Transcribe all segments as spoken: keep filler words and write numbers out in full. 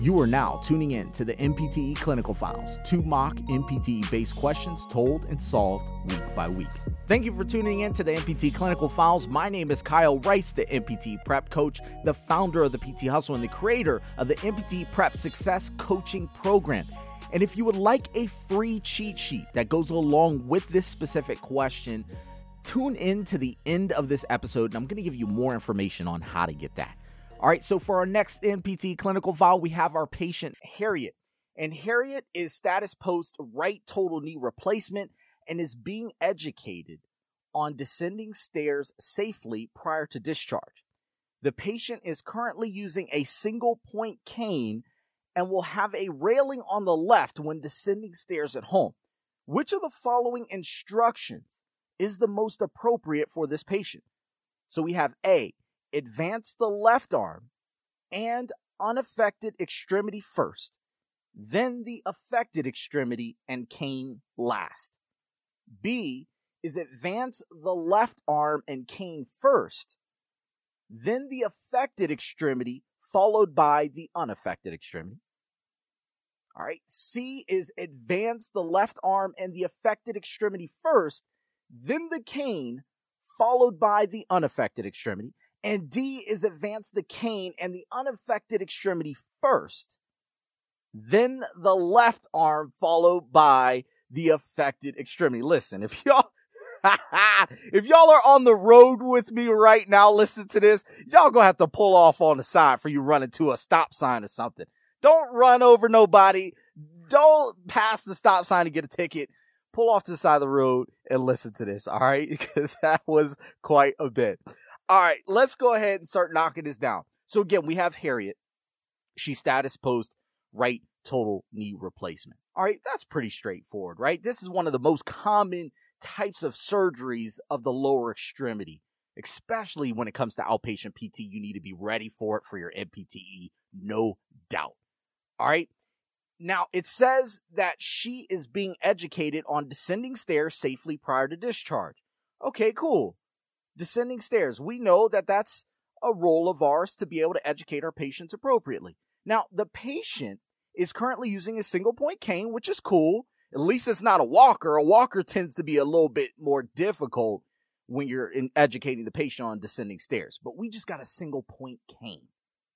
You are now tuning in to the M P T E Clinical Files, two mock M P T E-based questions told and solved week by week. Thank you for tuning in to the M P T E Clinical Files. My name is Kyle Rice, the M P T E Prep Coach, the founder of the P T Hustle, and the creator of the M P T E Prep Success Coaching Program. And if you would like a free cheat sheet that goes along with this specific question, tune in to the end of this episode, and I'm going to give you more information on how to get that. All right, so for our next M P T E clinical file, we have our patient Harriet. And Harriet is status post right total knee replacement and is being educated on descending stairs safely prior to discharge. The patient is currently using a single point cane and will have a railing on the left when descending stairs at home. Which of the following instructions is the most appropriate for this patient? So we have A, advance the left arm and unaffected extremity first, then the affected extremity and cane last. B is advance the left arm and cane first, then the affected extremity followed by the unaffected extremity. All right. C is advance the left arm and the affected extremity first, then the cane followed by the unaffected extremity. And D is advance the cane and the unaffected extremity first, then the left arm followed by the affected extremity. Listen, if y'all, if y'all are on the road with me right now, listen to this, y'all gonna have to pull off on the side for you running to a stop sign or something. Don't run over nobody. Don't pass the stop sign to get a ticket. Pull off to the side of the road and listen to this, all right? Because that was quite a bit. All right, let's go ahead and start knocking this down. So again, we have Harriet. She's status post right total knee replacement. All right, that's pretty straightforward, right? This is one of the most common types of surgeries of the lower extremity, especially when it comes to outpatient P T. You need to be ready for it for your M P T E, no doubt. All right. Now, it says that she is being educated on descending stairs safely prior to discharge. Okay, cool. Descending stairs. We know that that's a role of ours to be able to educate our patients appropriately. Now, the patient is currently using a single point cane, which is cool. At least it's not a walker. A walker tends to be a little bit more difficult when you're in educating the patient on descending stairs. But we just got a single point cane.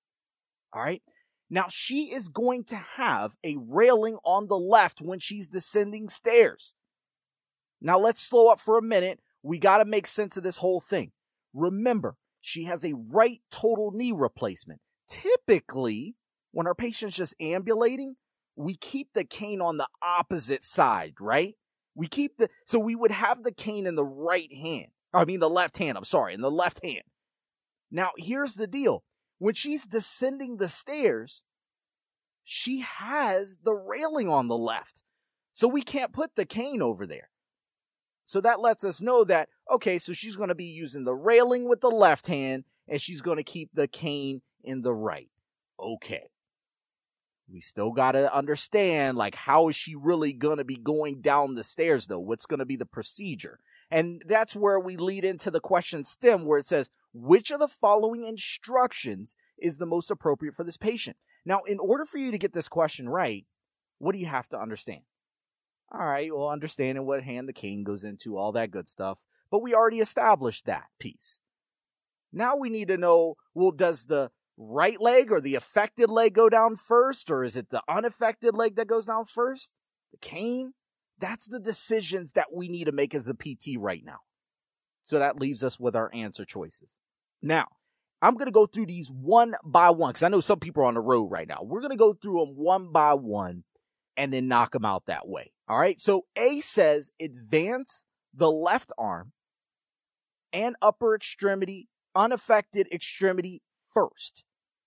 All right. Now, she is going to have a railing on the left when she's descending stairs. Now, let's slow up for a minute. We got to make sense of this whole thing. Remember, she has a right total knee replacement. Typically, when our patient's just ambulating, we keep the cane on the opposite side, right? We keep the, so we would have the cane in the right hand. I mean, the left hand, I'm sorry, in the left hand. Now, here's the deal. When she's descending the stairs, she has the railing on the left. So we can't put the cane over there. So that lets us know that, okay, so she's going to be using the railing with the left hand and she's going to keep the cane in the right. Okay. We still got to understand, like, how is she really going to be going down the stairs, though? What's going to be the procedure? And that's where we lead into the question stem, where it says, which of the following instructions is the most appropriate for this patient? Now, in order for you to get this question right, what do you have to understand? All right, well, understanding what hand the cane goes into, all that good stuff. But we already established that piece. Now we need to know, well, does the right leg or the affected leg go down first? Or is it the unaffected leg that goes down first? The cane? That's the decisions that we need to make as the P T right now. So that leaves us with our answer choices. Now, I'm going to go through these one by one because I know some people are on the road right now. We're going to go through them one by one and then knock them out that way. All right. So A says advance the left arm and upper extremity, unaffected extremity first,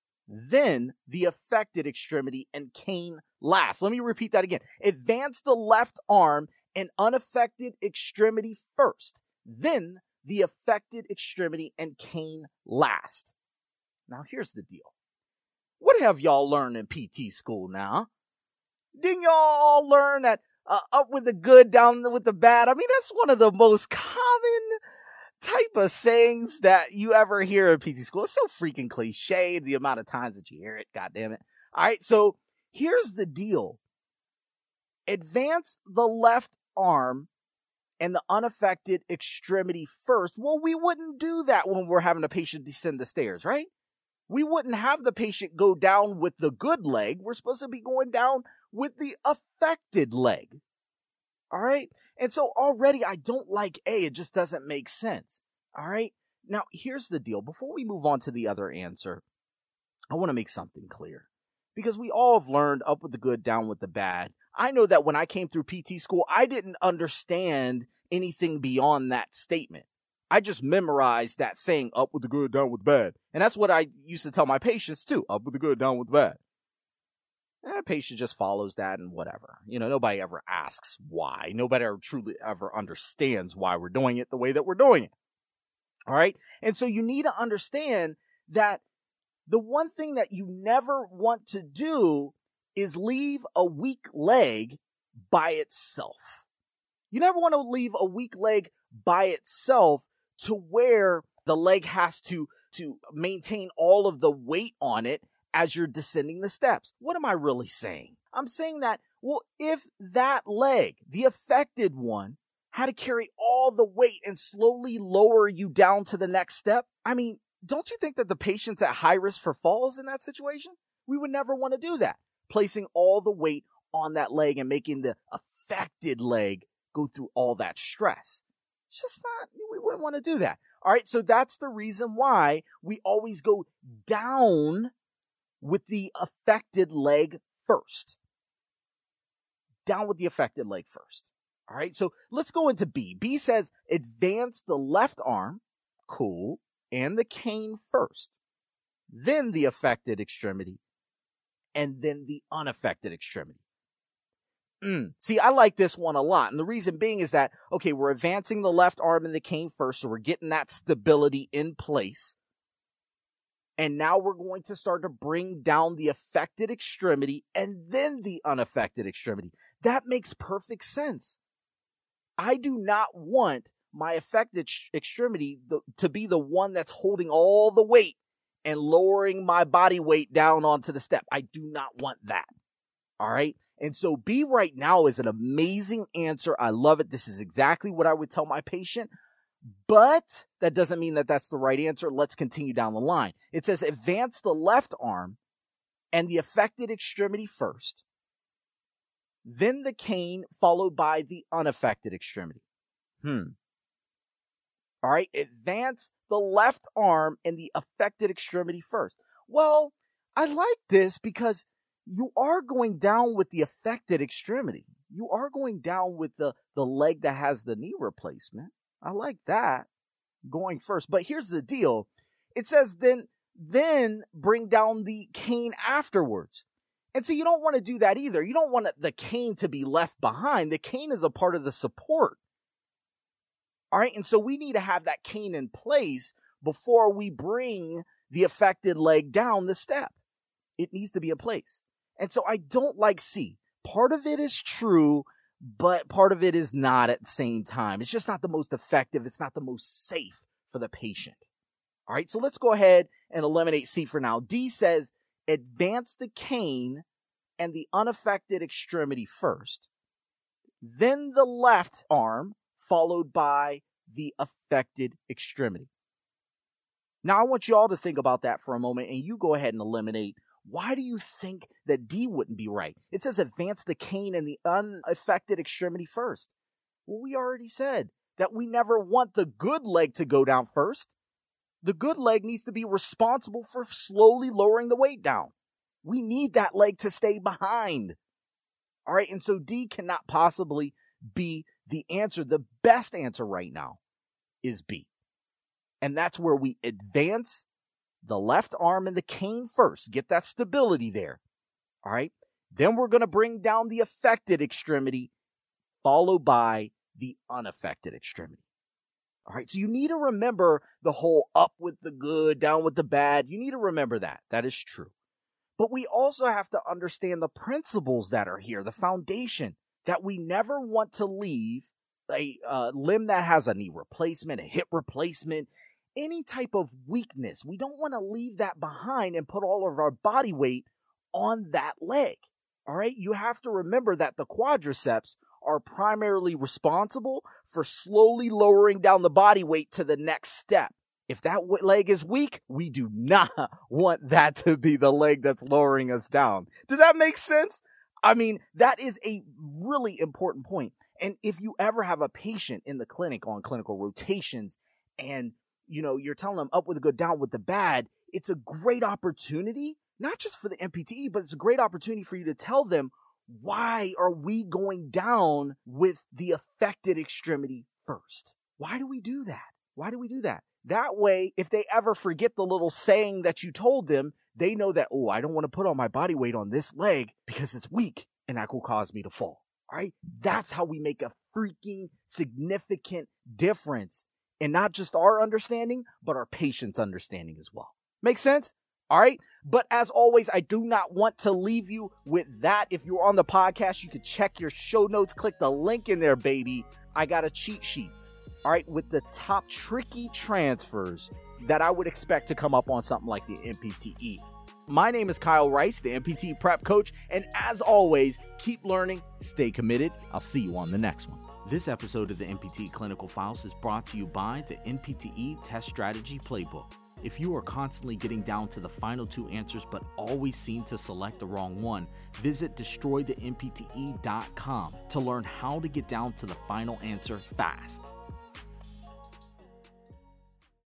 then the affected extremity and cane last. Let me repeat that again. Advance the left arm and unaffected extremity first, then the affected extremity and cane last. Now, here's the deal. What have y'all learned in P T school now? Didn't y'all all learn that uh, up with the good, down with the bad? I mean, that's one of the most common type of sayings that you ever hear in P T school. It's so freaking cliche, the amount of times that you hear it. God damn it. All right, so here's the deal. Advance the left arm and the unaffected extremity first. Well, we wouldn't do that when we're having a patient descend the stairs, right? We wouldn't have the patient go down with the good leg. We're supposed to be going down with the affected leg. All right? And so already I don't like A. It just doesn't make sense. All right? Now, here's the deal. Before we move on to the other answer, I want to make something clear. Because we all have learned up with the good, down with the bad. I know that when I came through P T school, I didn't understand anything beyond that statement. I just memorized that saying, up with the good, down with the bad. And that's what I used to tell my patients too, up with the good, down with the bad. And the patient just follows that and whatever. You know, nobody ever asks why. Nobody ever truly ever understands why we're doing it the way that we're doing it. All right? And so you need to understand that the one thing that you never want to do is leave a weak leg by itself. You never want to leave a weak leg by itself to where the leg has to, to maintain all of the weight on it as you're descending the steps. What am I really saying? I'm saying that, well, if that leg, the affected one, had to carry all the weight and slowly lower you down to the next step, I mean, don't you think that the patient's at high risk for falls in that situation? We would never want to do that. Placing all the weight on that leg and making the affected leg go through all that stress. It's just not, we wouldn't want to do that. All right, so that's the reason why we always go down with the affected leg first. Down with the affected leg first. All right, so let's go into B. B says advance the left arm, cool, and the cane first, then the affected extremity, and then the unaffected extremity. Mm. See, I like this one a lot. And the reason being is that, okay, we're advancing the left arm and the cane first, so we're getting that stability in place. And now we're going to start to bring down the affected extremity and then the unaffected extremity. That makes perfect sense. I do not want my affected extremity to be the one that's holding all the weight and lowering my body weight down onto the step. I do not want that. All right. And so B right now is an amazing answer. I love it. This is exactly what I would tell my patient. But that doesn't mean that that's the right answer. Let's continue down the line. It says advance the left arm and the affected extremity first, then the cane followed by the unaffected extremity. Hmm. All right. Advance the left arm and the affected extremity first. Well, I like this because you are going down with the affected extremity. You are going down with the, the leg that has the knee replacement. I like that going first. But here's the deal. It says then, then bring down the cane afterwards. And so you don't want to do that either. You don't want the cane to be left behind. The cane is a part of the support. All right. And so we need to have that cane in place before we bring the affected leg down the step. It needs to be in place. And so I don't like C. Part of it is true, but part of it is not at the same time. It's just not the most effective. It's not the most safe for the patient. All right, so let's go ahead and eliminate C for now. D says advance the cane and the unaffected extremity first, then the left arm followed by the affected extremity. Now I want you all to think about that for a moment, and you go ahead and eliminate. Why do you think that D wouldn't be right? It says advance the cane and the unaffected extremity first. Well, we already said that we never want the good leg to go down first. The good leg needs to be responsible for slowly lowering the weight down. We need that leg to stay behind. All right, and so D cannot possibly be the answer. The best answer right now is B. And that's where we advance the left arm and the cane first. Get that stability there. All right. Then we're going to bring down the affected extremity, followed by the unaffected extremity. All right. So you need to remember the whole up with the good, down with the bad. You need to remember that. That is true. But we also have to understand the principles that are here, the foundation, that we never want to leave a uh, limb that has a knee replacement, a hip replacement, any type of weakness, we don't want to leave that behind and put all of our body weight on that leg. All right. You have to remember that the quadriceps are primarily responsible for slowly lowering down the body weight to the next step. If that leg is weak, we do not want that to be the leg that's lowering us down. Does that make sense? I mean, that is a really important point. And if you ever have a patient in the clinic on clinical rotations and, you know, you're telling them up with the good, down with the bad, it's a great opportunity, not just for the M P T E, but it's a great opportunity for you to tell them, why are we going down with the affected extremity first? Why do we do that? Why do we do that? That way, if they ever forget the little saying that you told them, they know that, oh, I don't want to put all my body weight on this leg because it's weak and that will cause me to fall. All right. That's how we make a freaking significant difference in not just our understanding, but our patient's understanding as well. Make sense? All right. But as always, I do not want to leave you with that. If you're on the podcast, you can check your show notes. Click the link in there, baby. I got a cheat sheet. All right. With the top tricky transfers that I would expect to come up on something like the M P T E. My name is Kyle Rice, the M P T Prep Coach. And as always, keep learning, stay committed. I'll see you on the next one. This episode of the N P T E Clinical Files is brought to you by the N P T E Test Strategy Playbook. If you are constantly getting down to the final two answers but always seem to select the wrong one, visit destroy the N P T E dot com to learn how to get down to the final answer fast.